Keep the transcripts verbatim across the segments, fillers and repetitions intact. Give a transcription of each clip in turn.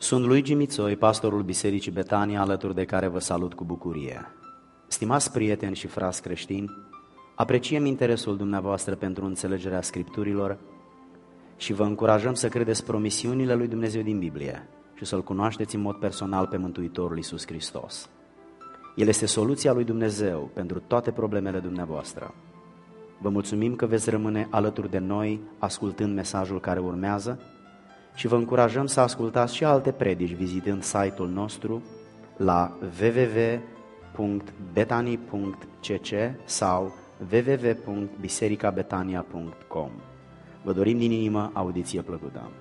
Sunt Luigi Mițoi, pastorul Bisericii Betania, alături de care vă salut cu bucurie. Stimați prieteni și frați creștini, apreciem interesul dumneavoastră pentru înțelegerea Scripturilor și vă încurajăm să credeți promisiunile lui Dumnezeu din Biblie și să-L cunoașteți în mod personal pe Mântuitorul Iisus Hristos. El este soluția lui Dumnezeu pentru toate problemele dumneavoastră. Vă mulțumim că veți rămâne alături de noi ascultând mesajul care urmează și vă încurajăm să ascultați și alte predici vizitând site-ul nostru la w w w punct betani punct c c sau w w w punct biserica betania punct com. Vă dorim din inimă audiție plăcută.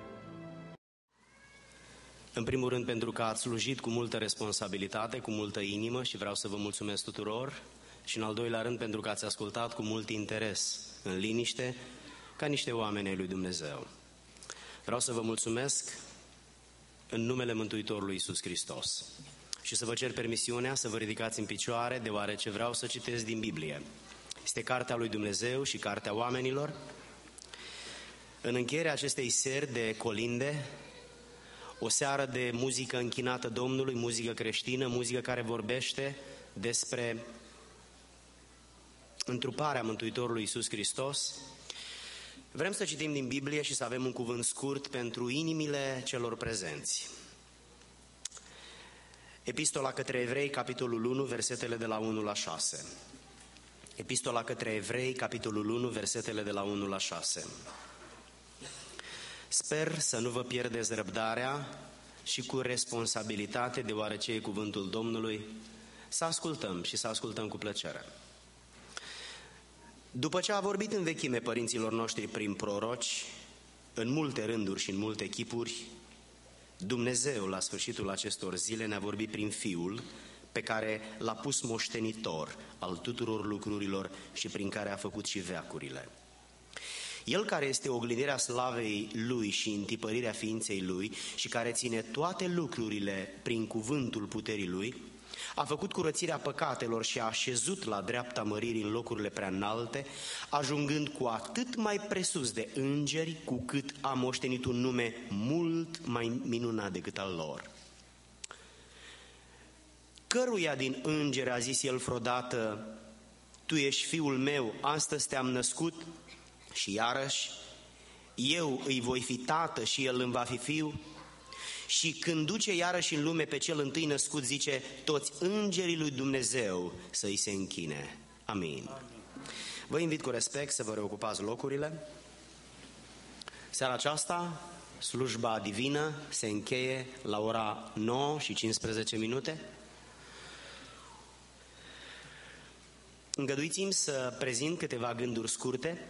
În primul rând pentru că ați slujit cu multă responsabilitate, cu multă inimă și vreau să vă mulțumesc tuturor, și în al doilea rând pentru că ați ascultat cu mult interes, în liniște, ca niște oameni ai lui Dumnezeu. Vreau să vă mulțumesc în numele Mântuitorului Iisus Hristos și să vă cer permisiunea să vă ridicați în picioare, deoarece vreau să citesc din Biblie. Este cartea lui Dumnezeu și cartea oamenilor. În încheierea acestei seri de colinde, o seară de muzică închinată Domnului, muzică creștină, muzică care vorbește despre întruparea Mântuitorului Iisus Hristos, vrem să citim din Biblie și să avem un cuvânt scurt pentru inimile celor prezenți. Epistola către Evrei, capitolul unu, versetele de la unu la șase. Epistola către Evrei, capitolul unu, versetele de la unu la șase. Sper să nu vă pierdeți răbdarea și cu responsabilitate, deoarece e cuvântul Domnului, să ascultăm și să ascultăm cu plăcere. După ce a vorbit în vechime părinților noștri prin proroci, în multe rânduri și în multe chipuri, Dumnezeu, la sfârșitul acestor zile, ne-a vorbit prin Fiul, pe care l-a pus moștenitor al tuturor lucrurilor și prin care a făcut și veacurile. El care este oglindirea slavei Lui și întipărirea ființei Lui și care ține toate lucrurile prin cuvântul puterii Lui, a făcut curățirea păcatelor și a așezut la dreapta măririi în locurile prea înalte, ajungând cu atât mai presus de îngeri, cu cât a moștenit un nume mult mai minunat decât al lor. Căruia din îngeri a zis el vreodată: Tu ești fiul meu, astăzi te-am născut? Și iarăși, eu îi voi fi tată și el îmi va fi fiu? Și când duce iarăși în lume pe cel întâi născut, zice: toți îngerii lui Dumnezeu să-i se închine. Amin. Vă invit cu respect să vă reocupați locurile. Seara aceasta, slujba divină se încheie la ora nouă și cincisprezece minute. Îngăduiți-mi să prezint câteva gânduri scurte,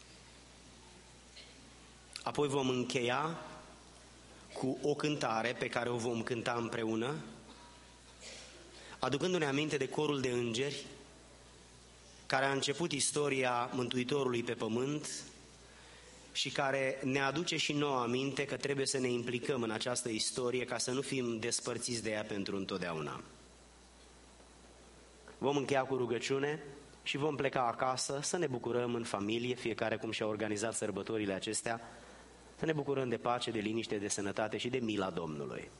apoi vom încheia cu o cântare pe care o vom cânta împreună, aducându-ne aminte de corul de îngeri care a început istoria Mântuitorului pe pământ și care ne aduce și nouă aminte că trebuie să ne implicăm în această istorie ca să nu fim despărțiți de ea pentru întotdeauna. Vom încheia cu rugăciune și vom pleca acasă să ne bucurăm în familie, fiecare cum și-a organizat sărbătorile acestea, să ne bucurăm de pace, de liniște, de sănătate și de mila Domnului.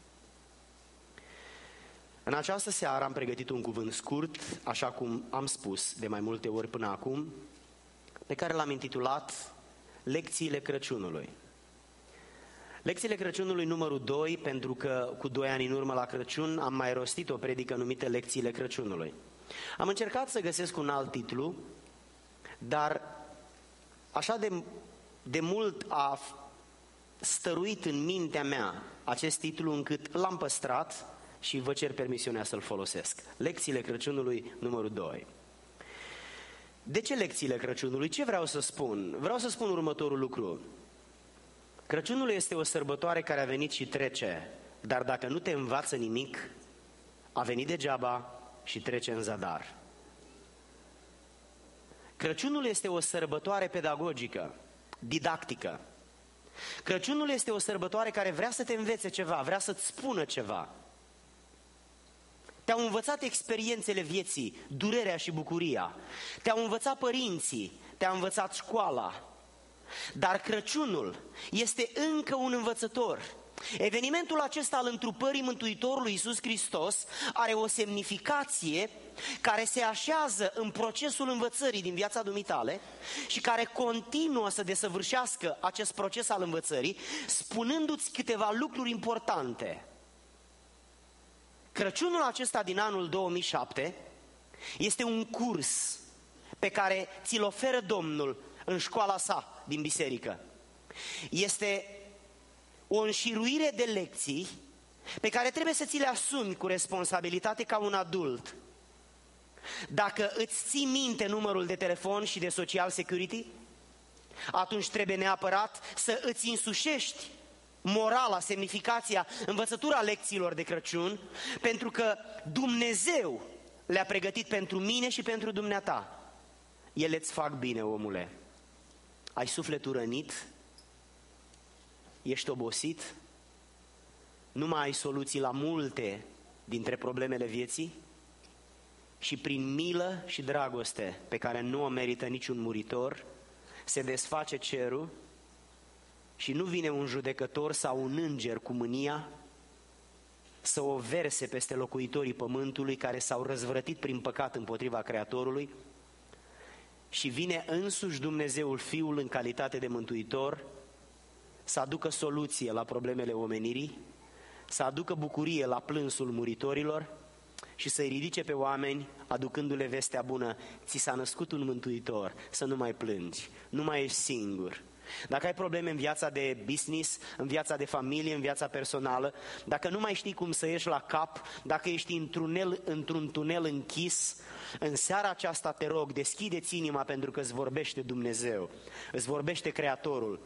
În această seară am pregătit un cuvânt scurt, așa cum am spus de mai multe ori până acum, pe care l-am intitulat Lecțiile Crăciunului. Lecțiile Crăciunului numărul doi, pentru că cu doi ani în urmă la Crăciun am mai rostit o predică numită Lecțiile Crăciunului. Am încercat să găsesc un alt titlu, dar așa de, de mult a stăruit în mintea mea acest titlu încât l-am păstrat și vă cer permisiunea să-l folosesc. Lecțiile Crăciunului numărul doi. De ce lecțiile Crăciunului? Ce vreau să spun? Vreau să spun următorul lucru. Crăciunul este o sărbătoare care a venit și trece, dar dacă nu te învață nimic, a venit degeaba și trece în zadar. Crăciunul este o sărbătoare pedagogică, didactică. Crăciunul este o sărbătoare care vrea să te învețe ceva, vrea să-ți spună ceva. Te-au învățat experiențele vieții, durerea și bucuria. Te-au învățat părinții, te-a învățat școala. Dar Crăciunul este încă un învățător. Evenimentul acesta al întrupării Mântuitorului Iisus Hristos are o semnificație care se așează în procesul învățării din viața dumitale și care continuă să desăvârșească acest proces al învățării, spunându-ți câteva lucruri importante. Crăciunul acesta din anul două mii șapte este un curs pe care ți-l oferă Domnul în școala sa din biserică. Este o înșiruire de lecții pe care trebuie să ți le asumi cu responsabilitate ca un adult. Dacă îți ții minte numărul de telefon și de social security, atunci trebuie neapărat să îți însușești morala, semnificația, învățătura lecțiilor de Crăciun, pentru că Dumnezeu le-a pregătit pentru mine și pentru dumneata. Ele îți fac bine, omule. Ai sufletul rănit? Ești obosit? Nu mai ai soluții la multe dintre problemele vieții? Și prin milă și dragoste, pe care nu o merită niciun muritor, se desface cerul și nu vine un judecător sau un înger cu mânia să o verse peste locuitorii pământului care s-au răzvrătit prin păcat împotriva Creatorului, și vine însuși Dumnezeul Fiul în calitate de mântuitor să aducă soluție la problemele omenirii, să aducă bucurie la plânsul muritorilor și să-i ridice pe oameni aducându-le vestea bună: ți s-a născut un mântuitor, să nu mai plângi, nu mai ești singur. Dacă ai probleme în viața de business, în viața de familie, în viața personală, dacă nu mai știi cum să ieși la cap, dacă ești într-un tunel, într-un tunel închis, în seara aceasta te rog, deschide-ți inima, pentru că îți vorbește Dumnezeu, îți vorbește Creatorul.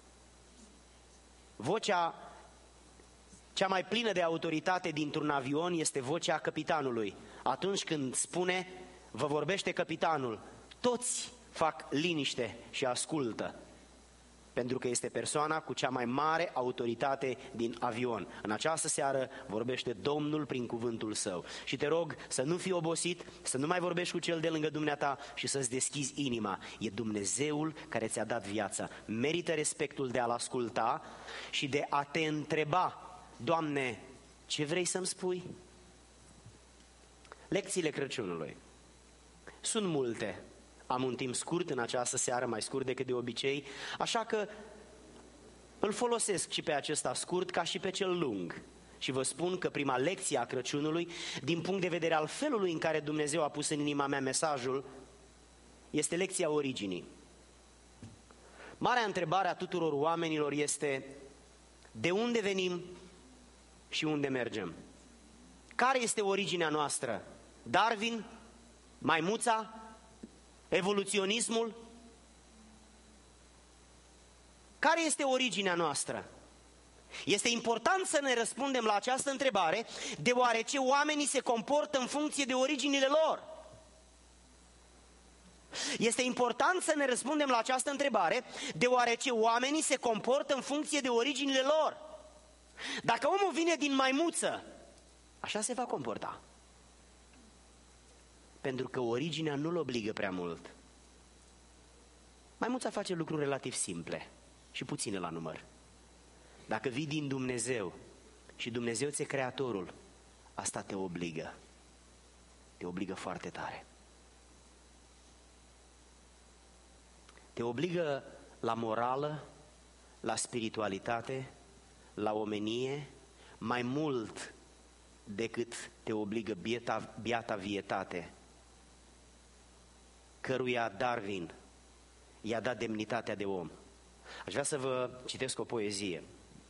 Vocea cea mai plină de autoritate dintr-un avion este vocea capitanului. Atunci când spune, vă vorbește capitanul, toți fac liniște și ascultă, pentru că este persoana cu cea mai mare autoritate din avion. În această seară vorbește Domnul prin cuvântul Său. Și te rog să nu fii obosit, să nu mai vorbești cu cel de lângă dumneata și să-ți deschizi inima. E Dumnezeul care ți-a dat viața. Merită respectul de a-L asculta și de a te întreba: Doamne, ce vrei să-mi spui? Lecțiile Crăciunului sunt multe. Am un timp scurt în această seară, mai scurt decât de obicei, așa că îl folosesc și pe acesta scurt ca și pe cel lung. Și vă spun că prima lecție a Crăciunului, din punct de vedere al felului în care Dumnezeu a pus în inima mea mesajul, este lecția originii. Marea întrebare a tuturor oamenilor este: de unde venim și unde mergem? Care este originea noastră? Darwin? Maimuța? Evoluționismul? Care este originea noastră? Este important să ne răspundem la această întrebare, deoarece oamenii se comportă în funcție de originile lor. Este important să ne răspundem la această întrebare, deoarece oamenii se comportă în funcție de originile lor. Dacă omul vine din maimuță, așa se va comporta. Pentru că originea nu-l obligă prea mult. Maimuța face lucruri relativ simple și puține la număr. Dacă vii din Dumnezeu și Dumnezeu ți-e Creatorul, asta te obligă. Te obligă foarte tare. Te obligă la morală, la spiritualitate, la omenie, mai mult decât te obligă bieta, biata vietate, căruia Darwin i-a dat demnitatea de om. Aș vrea să vă citesc o poezie.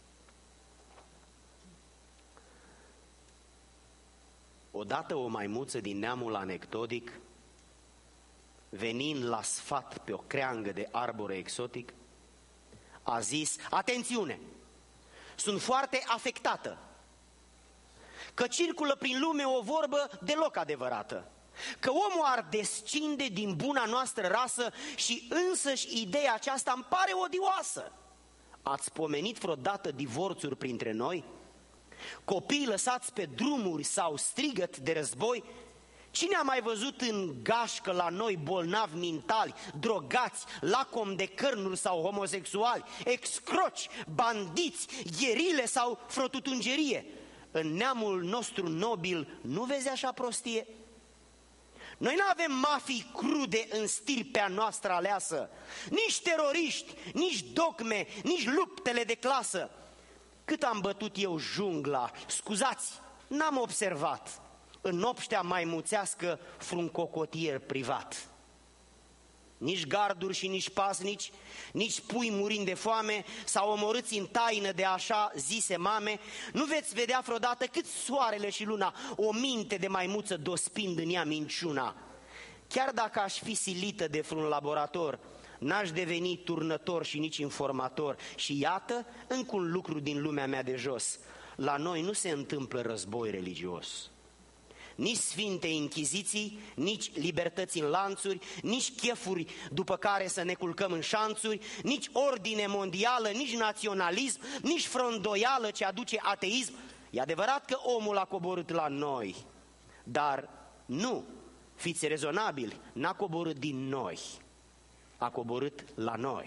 Odată o maimuță din neamul anecdotic, venind la sfat pe o creangă de arbore exotic, a zis: atențiune, sunt foarte afectată, că circulă prin lume o vorbă deloc adevărată, că omul ar descinde din buna noastră rasă și însăși ideea aceasta îmi pare odioasă. Ați pomenit vreodată divorțuri printre noi? Copii lăsați pe drumuri sau strigăt de război? Cine a mai văzut în gașcă la noi bolnavi mentali, drogați, lacom de cărnuri sau homosexuali, excroci, bandiți, gherile sau frotutungerie? În neamul nostru nobil nu vezi așa prostie? Noi nu avem mafii crude în stirpea noastră aleasă, nici teroriști, nici dogme, nici luptele de clasă. Cât am bătut eu jungla, scuzați, n-am observat în obștea maimuțească vreun cocotier privat. Nici garduri și nici pasnici, nici pui murind de foame sau omorâți în taină de așa zise mame, nu veți vedea vreodată cât soarele și luna o minte de maimuță dospind în ea minciuna. Chiar dacă aș fi silită de vreun laborator, n-aș deveni turnător și nici informator. Și iată încă un lucru din lumea mea de jos: la noi nu se întâmplă război religios. Nici sfinte închiziții, nici libertăți în lanțuri, nici chefuri după care să ne culcăm în șanțuri, nici ordine mondială, nici naționalism, nici frondoială ce aduce ateism. E adevărat că omul a coborât la noi, dar nu, fiți rezonabili, n-a coborât din noi, a coborât la noi.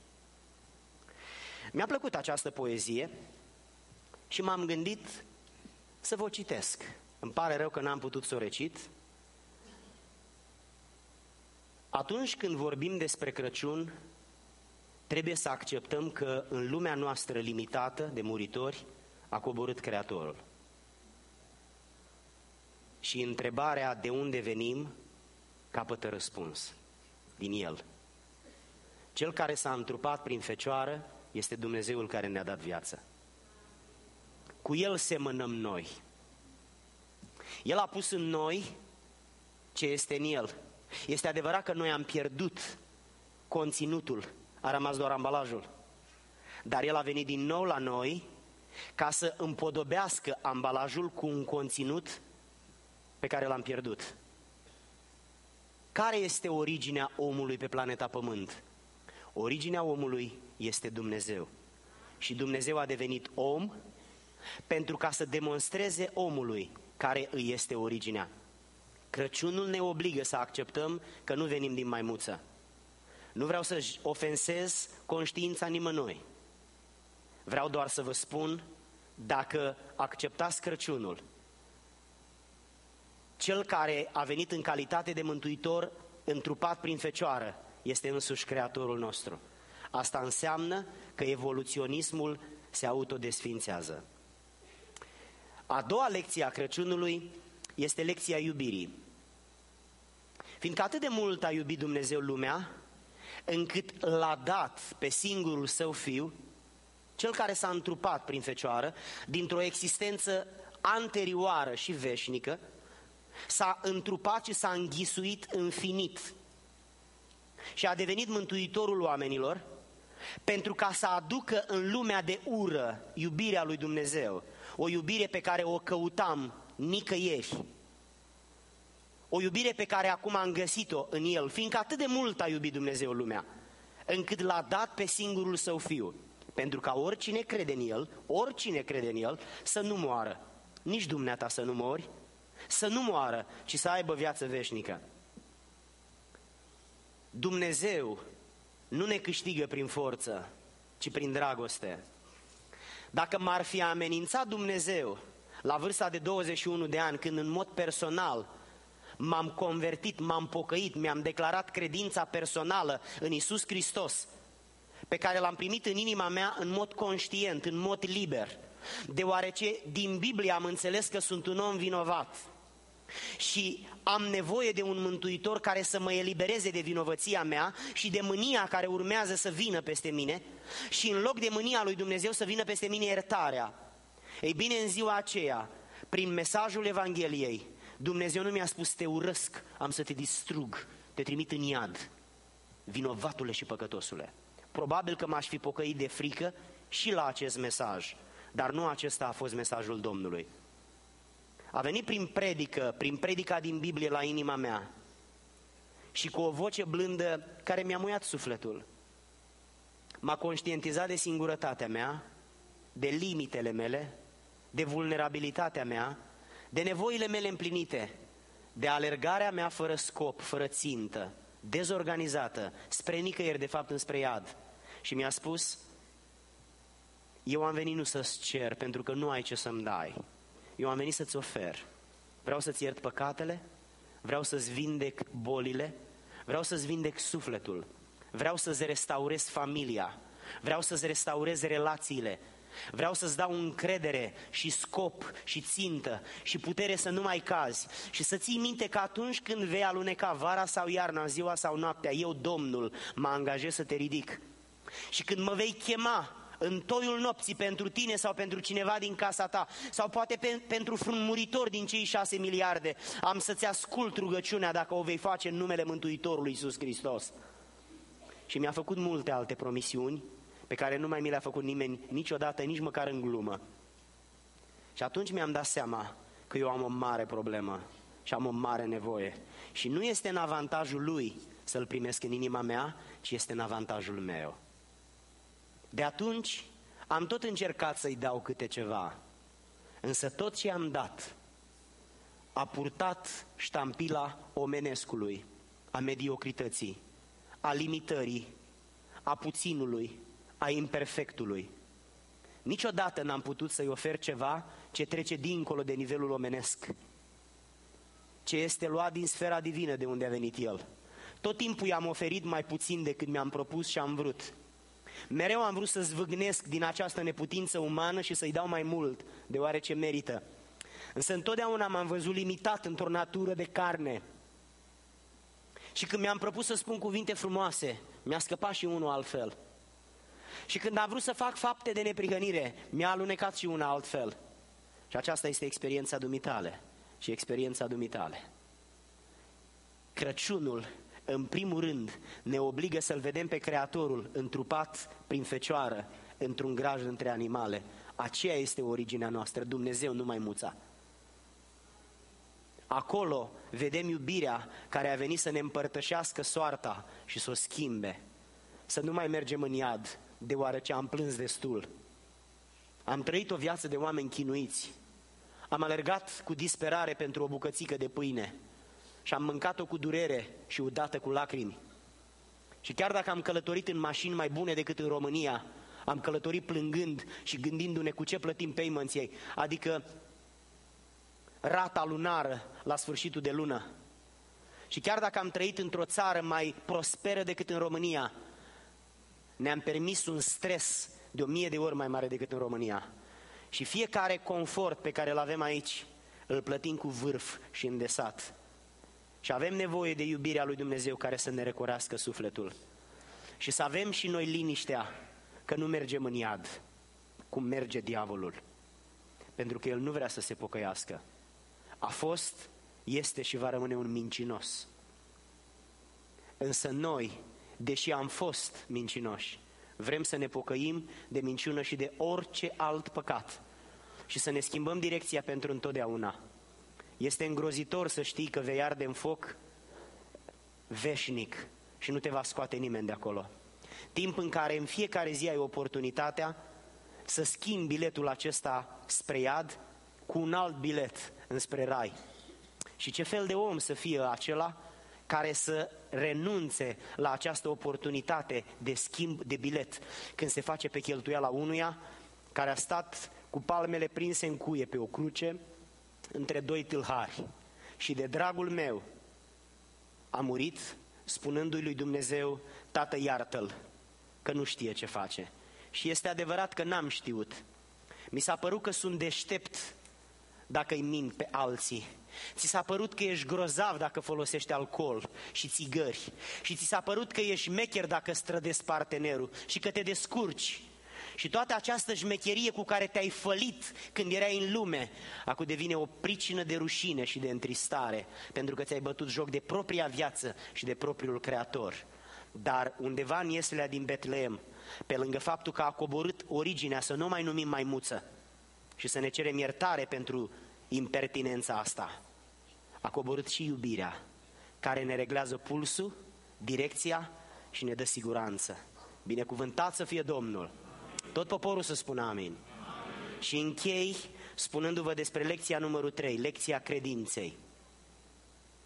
Mi-a plăcut această poezie și m-am gândit să vă citesc. Îmi pare rău că n-am putut să o recit. Atunci când vorbim despre Crăciun, trebuie să acceptăm că în lumea noastră limitată de muritori a coborât Creatorul. Și întrebarea de unde venim capătă răspuns din El. Cel care s-a întrupat prin Fecioară este Dumnezeul care ne-a dat viață. Cu El semănăm noi. El a pus în noi ce este în El. Este adevărat că noi am pierdut conținutul, a rămas doar ambalajul. Dar El a venit din nou la noi ca să împodobească ambalajul cu un conținut pe care l-am pierdut. Care este originea omului pe planeta Pământ? Originea omului este Dumnezeu. Și Dumnezeu a devenit om pentru ca să demonstreze omului care îi este originea. Crăciunul ne obligă să acceptăm că nu venim din maimuță. Nu vreau să ofensez conștiința nimănui. Vreau doar să vă spun, dacă acceptați Crăciunul, Cel care a venit în calitate de mântuitor, întrupat prin Fecioară, este însuși Creatorul nostru. Asta înseamnă că evoluționismul se autodesfințează. A doua lecție a Crăciunului este lecția iubirii. Fiindcă atât de mult a iubit Dumnezeu lumea, încât l-a dat pe singurul Său Fiu, Cel care s-a întrupat prin Fecioară, dintr-o existență anterioară și veșnică, s-a întrupat și s-a înghisuit infinit și a devenit mântuitorul oamenilor, pentru ca să aducă în lumea de ură iubirea lui Dumnezeu, o iubire pe care o căutam nicăieri, o iubire pe care acum am găsit-o în El, fiindcă atât de mult a iubit Dumnezeu lumea, încât l-a dat pe singurul Său Fiu, pentru ca oricine crede în El, oricine crede în El, să nu moară, nici dumneata să nu mori, să nu moară, ci să aibă viață veșnică. Dumnezeu nu ne câștigă prin forță, ci prin dragoste. Dacă m-ar fi amenințat Dumnezeu la vârsta de douăzeci și unu de ani, când în mod personal m-am convertit, m-am pocăit, mi-am declarat credința personală în Iisus Hristos, pe care l-am primit în inima mea în mod conștient, în mod liber, deoarece din Biblie am înțeles că sunt un om vinovat și am nevoie de un mântuitor care să mă elibereze de vinovăția mea și de mânia care urmează să vină peste mine, și în loc de mânia lui Dumnezeu să vină peste mine iertarea. Ei bine, în ziua aceea, prin mesajul Evangheliei, Dumnezeu nu mi-a spus: te urăsc, am să te distrug, te trimit în iad, vinovatule și păcătosule. Probabil că m-aș fi pocăit de frică și la acest mesaj, dar nu acesta a fost mesajul Domnului. A venit prin predică, prin predica din Biblie la inima mea și cu o voce blândă care mi-a muiat sufletul. M-a conștientizat de singurătatea mea, de limitele mele, de vulnerabilitatea mea, de nevoile mele împlinite, de alergarea mea fără scop, fără țintă, dezorganizată, spre nicăieri, de fapt înspre iad. Și mi-a spus: eu am venit nu să-ți cer, pentru că nu ai ce să-mi dai. Eu am venit să-ți ofer. Vreau să-ți iert păcatele, vreau să-ți vindec bolile, vreau să-ți vindec sufletul, vreau să-ți restaurez familia, vreau să-ți restaurez relațiile, vreau să-ți dau încredere și scop și țintă și putere să nu mai cazi și să ții minte că atunci când vei aluneca vara sau iarna, ziua sau noaptea, eu, Domnul, mă angajez să te ridic. Și când mă vei chema în toiul nopții pentru tine sau pentru cineva din casa ta, sau poate pe, pentru vreun muritor din cei șase miliarde, am să-ți ascult rugăciunea dacă o vei face în numele Mântuitorului Iisus Hristos. Și mi-a făcut multe alte promisiuni pe care nu mai mi le-a făcut nimeni niciodată, nici măcar în glumă. Și atunci mi-am dat seama că eu am o mare problemă și am o mare nevoie. Și nu este în avantajul lui să-l primesc în inima mea, ci este în avantajul meu. De atunci am tot încercat să-i dau câte ceva, însă tot ce am dat a purtat ștampila omenescului, a mediocrității, a limitării, a puținului, a imperfectului. Niciodată n-am putut să-i ofer ceva ce trece dincolo de nivelul omenesc, ce este luat din sfera divină de unde a venit el. Tot timpul i-am oferit mai puțin decât mi-am propus și am vrut. Mereu am vrut să zvâgnesc din această neputință umană și să-i dau mai mult, deoarece merită. Însă întotdeauna m-am văzut limitat într-o natură de carne. Și când mi-am propus să spun cuvinte frumoase, mi-a scăpat și unul altfel. Și când am vrut să fac fapte de neprihănire, mi-a alunecat și una altfel. Și aceasta este experiența dumitale și experiența dumitale. Crăciunul, în primul rând, ne obligă să-L vedem pe Creatorul întrupat prin fecioară, într-un graj între animale. Aceea este originea noastră, Dumnezeu, nu maimuța. Acolo vedem iubirea care a venit să ne împărtășească soarta și să o schimbe. Să nu mai mergem în iad, deoarece am plâns destul. Am trăit o viață de oameni chinuiți. Am alergat cu disperare pentru o bucățică de pâine și am mâncat-o cu durere și udată cu lacrimi. Și chiar dacă am călătorit în mașini mai bune decât în România, am călătorit plângând și gândindu-ne cu ce plătim payment-ii, adică rata lunară la sfârșitul de lună. Și chiar dacă am trăit într-o țară mai prosperă decât în România, ne-am permis un stres de o mie de ori mai mare decât în România. Și fiecare confort pe care îl avem aici, îl plătim cu vârf și îndesat. Și avem nevoie de iubirea lui Dumnezeu care să ne recorească sufletul. Și să avem și noi liniștea că nu mergem în iad, cum merge diavolul. Pentru că el nu vrea să se pocăiască. A fost, este și va rămâne un mincinos. Însă noi, deși am fost mincinoși, vrem să ne pocăim de minciună și de orice alt păcat și să ne schimbăm direcția pentru întotdeauna. Este îngrozitor să știi că vei arde în foc veșnic și nu te va scoate nimeni de acolo. Timp în care în fiecare zi ai oportunitatea să schimbi biletul acesta spre iad cu un alt bilet înspre rai. Și ce fel de om să fie acela care să renunțe la această oportunitate de schimb de bilet când se face pe cheltuiala unuia care a stat cu palmele prinse în cuie pe o cruce între doi tâlhari și de dragul meu a murit spunându-i lui Dumnezeu: Tată, iartă-l, că nu știe ce face. Și este adevărat că n-am știut. Mi s-a părut că sunt deștept dacă îi mint pe alții. Ți s-a părut că ești grozav dacă folosești alcool și țigări. Și ți s-a părut că ești șmecher dacă strădezi partenerul și că te descurci. Și toată această șmecherie cu care te-ai fălit când erai în lume, acum devine o pricină de rușine și de întristare, pentru că ți-ai bătut joc de propria viață și de propriul Creator. Dar undeva în Ieslea din Betleem, pe lângă faptul că a coborât originea să nu mai numim maimuță și să ne cerem iertare pentru impertinența asta, a coborât și iubirea care ne reglează pulsul, direcția și ne dă siguranță. Binecuvântat să fie Domnul! Tot poporul să spună amin. Amin. Și închei spunându-vă despre lecția numărul trei, lecția credinței.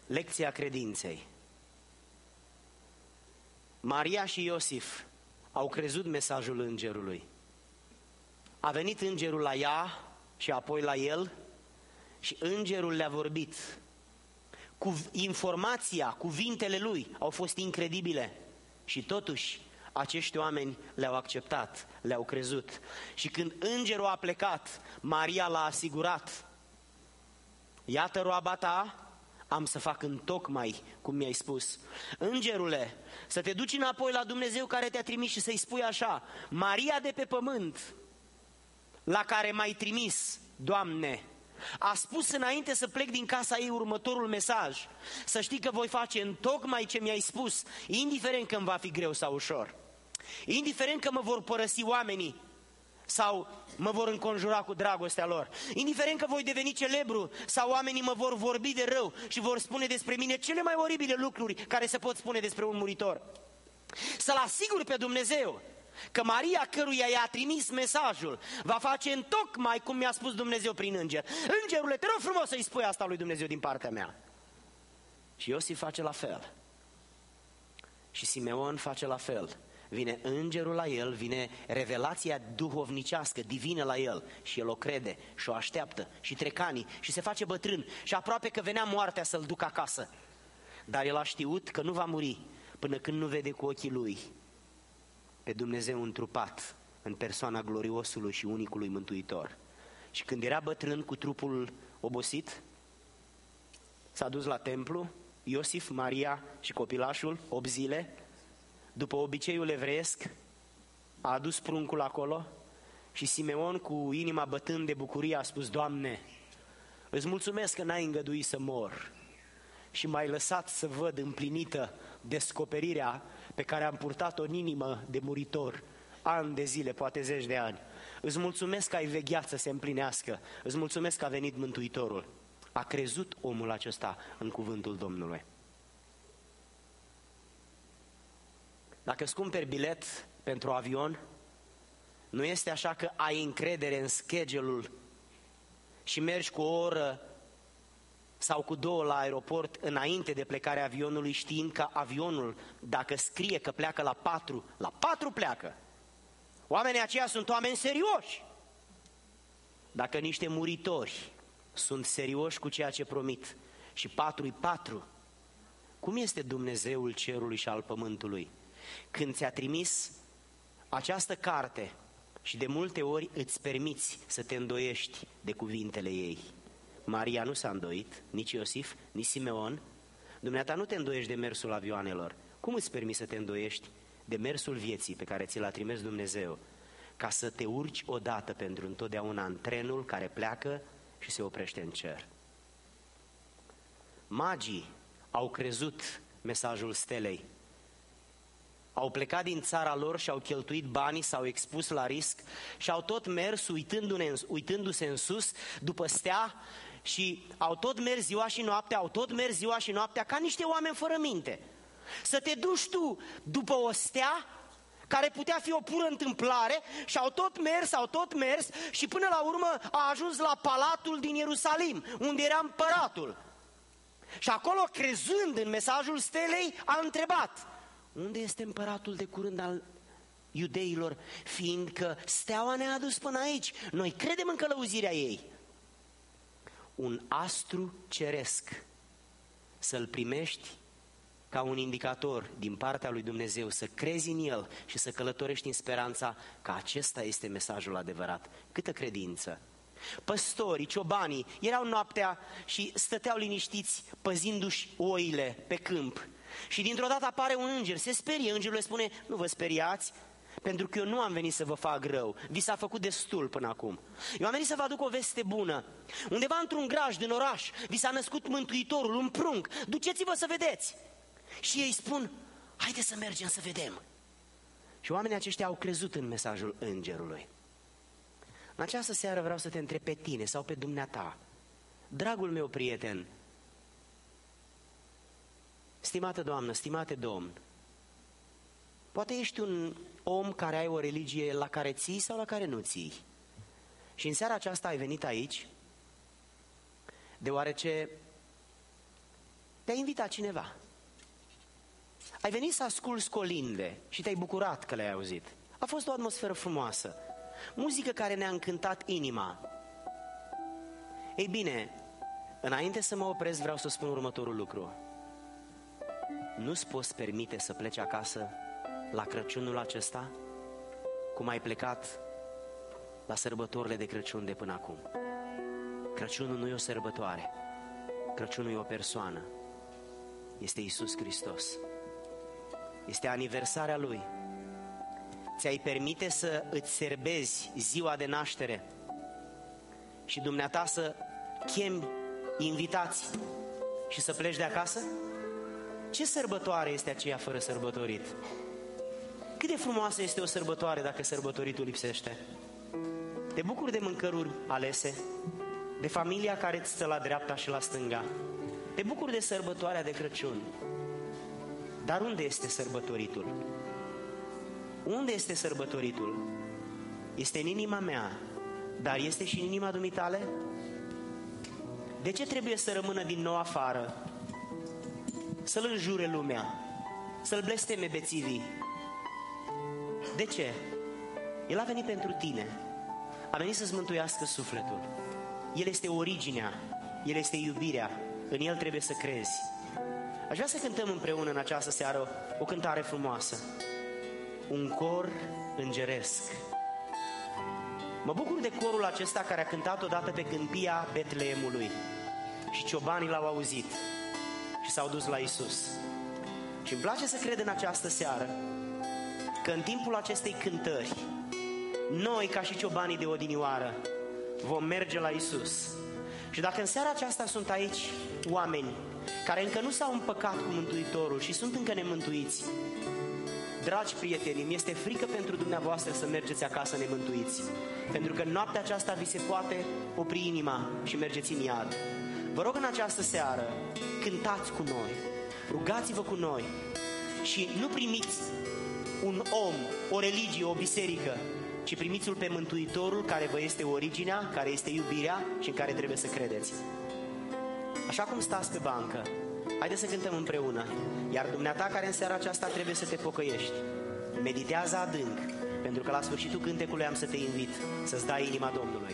Lecția credinței. Maria și Iosif au crezut mesajul îngerului. A venit îngerul la ea și apoi la el și îngerul le-a vorbit. Cu informația, cuvintele lui au fost incredibile și totuși acești oameni le-au acceptat, le-au crezut. Și când îngerul a plecat, Maria l-a asigurat: iată roaba ta, am să fac întocmai cum mi-ai spus. Îngerule, să te duci înapoi la Dumnezeu care te-a trimis și să-i spui așa: Maria de pe pământ, la care m-ai trimis, Doamne, a spus înainte să plec din casa ei următorul mesaj: să știi că voi face întocmai ce mi-ai spus, indiferent că îmi va fi greu sau ușor, indiferent că mă vor părăsi oamenii sau mă vor înconjura cu dragostea lor, indiferent că voi deveni celebru sau oamenii mă vor vorbi de rău și vor spune despre mine cele mai oribile lucruri care se pot spune despre un muritor. Să-L asigur pe Dumnezeu că Maria, căruia i-a trimis mesajul, va face întocmai cum mi-a spus Dumnezeu prin înger. Îngerule, te rog frumos să-i spui asta lui Dumnezeu din partea mea. Și Iosif face la fel. Și Simeon face la fel. Vine îngerul la el, vine revelația duhovnicească, divină la el și el o crede și o așteaptă și trec ani și se face bătrân și aproape că venea moartea să-l ducă acasă. Dar el a știut că nu va muri până când nu vede cu ochii lui pe Dumnezeu întrupat în persoana gloriosului și unicului Mântuitor. Și când era bătrân cu trupul obosit, s-a dus la templu, Iosif, Maria și copilașul, opt zile, după obiceiul evreiesc, a adus pruncul acolo și Simeon, cu inima bătând de bucurie, a spus: Doamne, îți mulțumesc că n-ai îngăduit să mor și m-ai lăsat să văd împlinită descoperirea pe care am purtat-o în inimă de muritor ani de zile, poate zeci de ani. Îți mulțumesc că ai vegheat să se împlinească, îți mulțumesc că a venit Mântuitorul. A crezut omul acesta în cuvântul Domnului. Dacă îți cumperi bilet pentru avion, nu este așa că ai încredere în schedule-ul și mergi cu o oră sau cu două la aeroport înainte de plecarea avionului, știind că avionul, dacă scrie că pleacă la patru, la patru pleacă. Oamenii aceia sunt oameni serioși. Dacă niște muritori sunt serioși cu ceea ce promit și patru-i patru, cum este Dumnezeul cerului și al pământului? Când ți-a trimis această carte și de multe ori îți permiți să te îndoiești de cuvintele ei. Maria nu s-a îndoit, nici Iosif, nici Simeon. Dumneata nu te îndoiești de mersul avioanelor. Cum îți permiți să te îndoiești de mersul vieții pe care ți l-a trimis Dumnezeu, ca să te urci odată pentru întotdeauna în trenul care pleacă și se oprește în cer? Magii au crezut mesajul stelei. Au plecat din țara lor și au cheltuit banii, s-au expus la risc și au tot mers uitându-se în sus după stea și au tot mers ziua și noaptea, au tot mers ziua și noaptea ca niște oameni fără minte. Să te duci tu după o stea care putea fi o pură întâmplare și au tot mers, au tot mers și până la urmă a ajuns la palatul din Ierusalim, unde era împăratul. Și acolo, crezând în mesajul stelei, a întrebat: unde este împăratul de curând al iudeilor, fiindcă steaua ne-a adus până aici? Noi credem în călăuzirea ei. Un astru ceresc, să-l primești ca un indicator din partea lui Dumnezeu, să crezi în el și să călătorești în speranța că acesta este mesajul adevărat. Câtă credință! Păstorii, ciobanii erau noaptea și stăteau liniștiți păzindu-și oile pe câmp. Și dintr-o dată apare un înger, se sperie, îngerul le spune: nu vă speriați, pentru că eu nu am venit să vă fac rău, vi s-a făcut destul până acum. Eu am venit să vă aduc o veste bună. Undeva într-un graj din oraș vi s-a născut Mântuitorul, un prunc, duceți-vă să vedeți. Și ei spun: haide să mergem să vedem. Și oamenii aceștia au crezut în mesajul îngerului. În această seară vreau să te întreb pe tine sau pe dumneata: dragul meu prieten, stimată doamnă, stimate domn, poate ești un om care ai o religie la care ții sau la care nu ții. Și în seara aceasta ai venit aici deoarece te-a invitat cineva. Ai venit să asculți colinde și te-ai bucurat că le-ai auzit. A fost o atmosferă frumoasă, muzică care ne-a încântat inima. Ei bine, înainte să mă opresc, vreau să spun următorul lucru. Nu-ți poți permite să pleci acasă la Crăciunul acesta cum ai plecat la sărbătorile de Crăciun de până acum. Crăciunul nu e o sărbătoare, Crăciunul e o persoană. Este Iisus Hristos. Este aniversarea Lui. Ți-ai permite să îți serbezi ziua de naștere și dumneata să chemi invitați și să pleci de acasă? Ce sărbătoare este aceea fără sărbătorit? Cât de frumoasă este o sărbătoare dacă sărbătoritul lipsește? Te bucuri de mâncăruri alese, de familia care îți stă la dreapta și la stânga. Te bucuri de sărbătoarea de Crăciun. Dar unde este sărbătoritul? Unde este sărbătoritul? Este în inima mea, dar este și în inima dumitale? De ce trebuie să rămână din nou afară? Să-l înjure lumea, să-l blesteme bețivii. De ce? El a venit pentru tine. A venit să-ți mântuiască sufletul. El este originea, El este iubirea. În El trebuie să crezi. Aș vrea să cântăm împreună în această seară o cântare frumoasă. Un cor îngeresc. Mă bucur de corul acesta care a cântat odată pe câmpia Betleemului. Și ciobanii l-au auzit și s-au dus la Iisus. Și îmi place să cred în această seară că în timpul acestei cântări, noi, ca și ciobanii de odinioară, vom merge la Iisus. Și dacă în seara aceasta sunt aici oameni care încă nu s-au împăcat cu Mântuitorul și sunt încă nemântuiți, dragi prieteni, mi este frică pentru dumneavoastră să mergeți acasă nemântuiți, pentru că în noaptea aceasta vi se poate opri inima și mergeți în iad. Vă rog în această seară, cântați cu noi, rugați-vă cu noi și nu primiți un om, o religie, o biserică, ci primiți-L pe Mântuitorul care vă este originea, care este iubirea și în care trebuie să credeți. Așa cum stați pe bancă, haideți să cântăm împreună, iar dumneata care în seara aceasta trebuie să te pocăiești, meditează adânc, pentru că la sfârșitul cântecului am să te invit să-ți dai inima Domnului.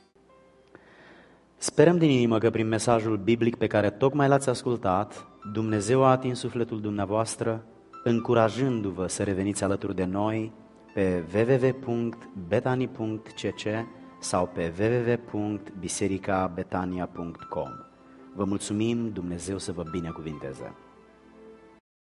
Sperăm din inimă că prin mesajul biblic pe care tocmai l-ați ascultat, Dumnezeu a atins sufletul dumneavoastră, încurajându-vă să reveniți alături de noi pe w w w punct betani punct c c sau pe w w w punct biserica betania punct com. Vă mulțumim, Dumnezeu să vă binecuvinteze!